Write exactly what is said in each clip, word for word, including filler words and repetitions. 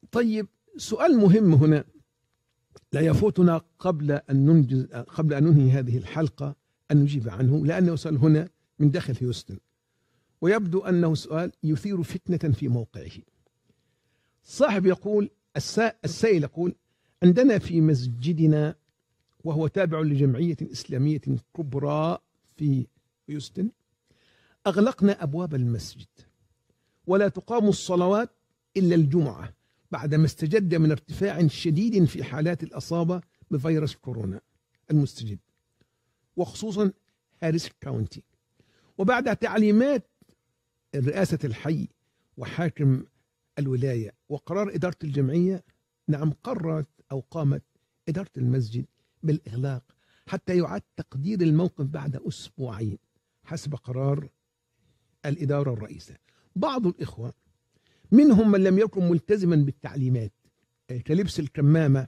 طيب، سؤال مهم هنا لا يفوتنا قبل أن ننجز قبل أن ننهي هذه الحلقة أن نجيب عنه، لأنه سؤال هنا من داخل هيوستن، ويبدو أنه سؤال يثير فتنة في موقعه. صاحب يقول السائل يقول: عندنا في مسجدنا، وهو تابع لجمعية إسلامية كبرى في هيوستن، أغلقنا أبواب المسجد ولا تقام الصلوات إلا الجمعة بعدما استجد من ارتفاع شديد في حالات الأصابة بفيروس كورونا المستجد، وخصوصا هاريس كاونتي، وبعد تعليمات رئاسة الحي وحاكم الولاية وقرار إدارة الجمعية. نعم، قررت أو قامت إدارة المسجد بالإغلاق حتى يعاد تقدير الموقف بعد أسبوعين حسب قرار الإدارة الرئيسة. بعض الإخوة منهم من لم يكن ملتزما بالتعليمات كلبس الكمامة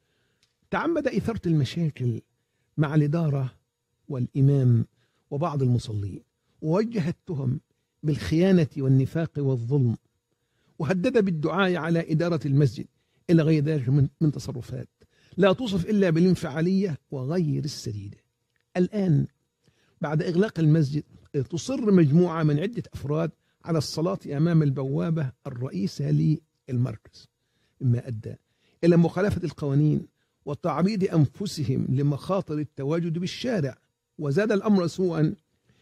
تعمد إثارة المشاكل مع الإدارة والإمام وبعض المصلين، ووجه التهم بالخيانة والنفاق والظلم، وهدد بالدعاء على إدارة المسجد إلى غير ذلك من تصرفات لا توصف إلا بالانفعالية وغير السديدة. الآن بعد إغلاق المسجد تصر مجموعة من عدة أفراد على الصلاة أمام البوابة الرئيسة للمركز، مما أدى إلى مخالفة القوانين وتعريض أنفسهم لمخاطر التواجد بالشارع. وزاد الأمر سوءا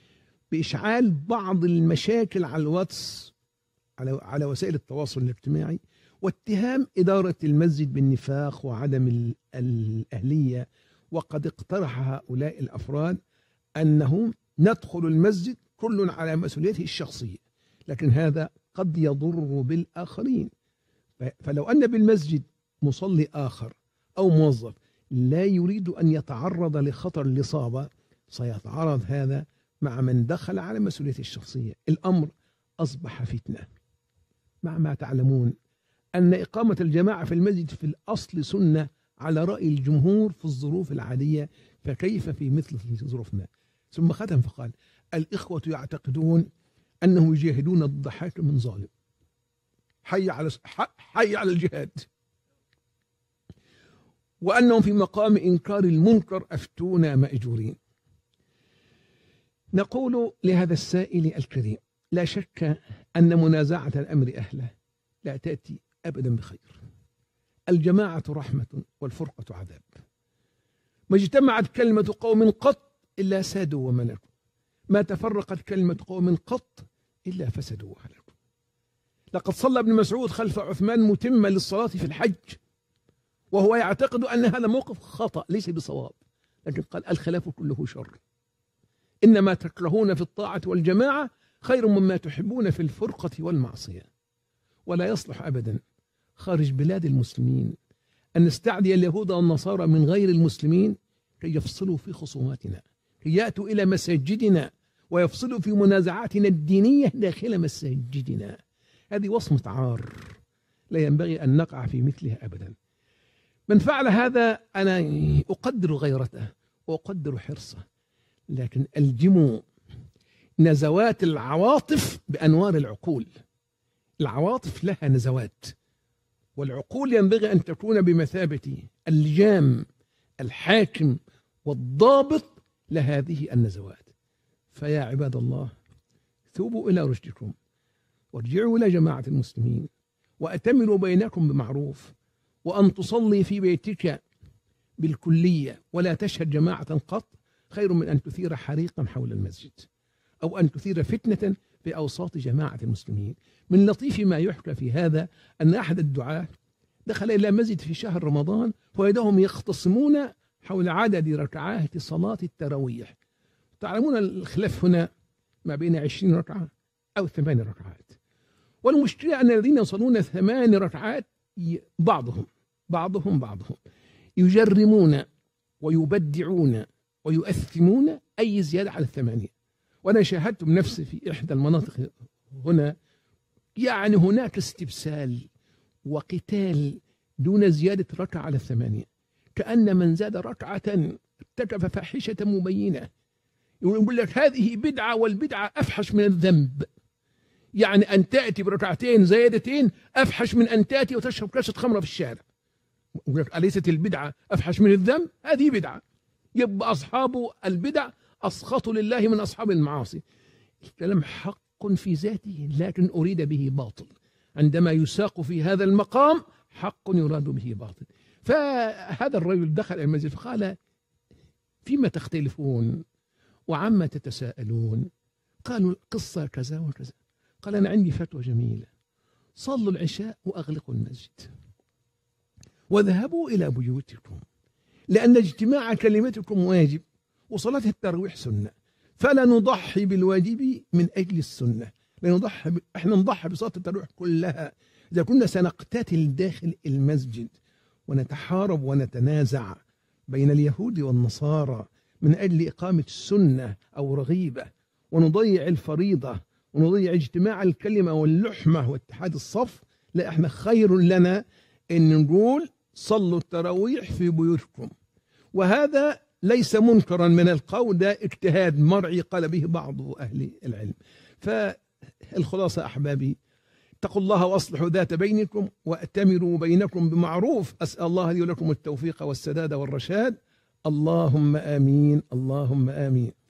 بإشعال بعض المشاكل على الواتس على على وسائل التواصل الاجتماعي، واتهام إدارة المسجد بالنفاق وعدم الأهلية. وقد اقترح هؤلاء الأفراد أنهم ندخل المسجد كل على مسؤوليته الشخصية، لكن هذا قد يضر بالآخرين. فلو أن بالمسجد مصلي آخر أو موظف لا يريد أن يتعرض لخطر الإصابة، سيتعرض هذا مع من دخل على مسؤوليته الشخصية. الأمر أصبح فتنة، مع ما تعلمون أن إقامة الجماعة في المسجد في الأصل سنة على رأي الجمهور في الظروف العادية، فكيف في مثل ظروفنا؟ ثم ختم فقال: الإخوة يعتقدون أنهم يجاهدون ضد حاكم من ظالم. حي على حي على الجهاد، وأنهم في مقام إنكار المنكر أفتونا مأجورين. نقول لهذا السائل الكريم: لا شك أن منازعة الأمر أهله لا تأتي أبدا بخير. الجماعة رحمة والفرقة عذاب. ما اجتمعت كلمة قوم قط إلا سادوا وملكوا، ما تفرقت كلمة قوم قط إلا فسدوا وهلكوا. لقد صلى ابن مسعود خلف عثمان متما للصلاة في الحج، وهو يعتقد أن هذا موقف خطأ ليس بصواب، لكن قال: الخلاف كله شر، إنما تكرهون في الطاعة والجماعة خير مما تحبون في الفرقة والمعصية. ولا يصلح أبدا خارج بلاد المسلمين أن نستعدي اليهود والنصارى من غير المسلمين كي يفصلوا في خصوماتنا، كي يأتوا إلى مساجدنا ويفصلوا في منازعاتنا الدينية داخل مساجدنا. هذه وصمة عار لا ينبغي أن نقع في مثلها أبدا. من فعل هذا أنا أقدر غيرته وأقدر حرصه، لكن ألجموا نزوات العواطف بأنوار العقول. العواطف لها نزوات، والعقول ينبغي أن تكون بمثابة اللجام الحاكم والضابط لهذه النزوات. فيا عباد الله، ثوبوا إلى رشدكم وارجعوا إلى جماعة المسلمين، وأتمروا بينكم بمعروف، وأن تصلي في بيتك بالكلية ولا تشهد جماعة قط خير من أن تثير حريقا حول المسجد أو أن تثير فتنة في أوساط جماعة المسلمين. من لطيف ما يحكى في هذا أن أحد الدعاة دخل إلى مسجد في شهر رمضان وإذاهم يختصمون حول عدد ركعات صلاة التراويح. تعلمون الخلاف هنا ما بين عشرين ركعة أو ثمان ركعات، والمشكلة أن الذين يصلون ثمان ركعات بعضهم بعضهم بعضهم يجرمون ويبدعون ويؤثمون أي زيادة على الثمانية. وأنا شاهدت بنفسي في إحدى المناطق هنا، يعني هناك استبسال وقتال دون زيادة ركعة على الثمانية، كأن من زاد ركعة ارتكب فاحشة مبينة. يقول لك هذه بدعة والبدعة أفحش من الذنب. يعني أن تأتي بركعتين زائدتين أفحش من أن تأتي وتشرب كاسة خمرة في الشارع. أليست البدعة أفحش من الذنب؟ هذه بدعة. يبقى أصحاب البدع أسخط لله من أصحاب المعاصي. الكلام حق في ذاته لكن أريد به باطل. عندما يساق في هذا المقام حق يراد به باطل. فهذا الرجل دخل المسجد فقال: فيما تختلفون وعما تتساءلون؟ قالوا: القصة كذا وكذا. قال: أنا عندي فتوى جميلة، صلوا العشاء وأغلقوا المسجد وذهبوا إلى بيوتكم، لأن اجتماع كلمتكم واجب وصلاة التراويح سنة، فلا نضحي بالواجب من أجل السنة. لنضحي ب... احنا نضحي بصلاة التراويح كلها إذا كنا سنقتتل داخل المسجد ونتحارب ونتنازع بين اليهود والنصارى من أجل إقامة السنة أو رغيبة، ونضيع الفريضة ونضيع اجتماع الكلمة واللحمة واتحاد الصف. لا، احنا خير لنا أن نقول صلوا التراويح في بيوتكم. وهذا ليس منكرا من القول، ده اجتهاد مرعي قال به بعض أهل العلم. فالخلاصة أحبابي، اتقوا الله وأصلحوا ذات بينكم وأتمروا بينكم بمعروف. أسأل الله لي ولكم التوفيق والسداد والرشاد. اللهم آمين، اللهم آمين.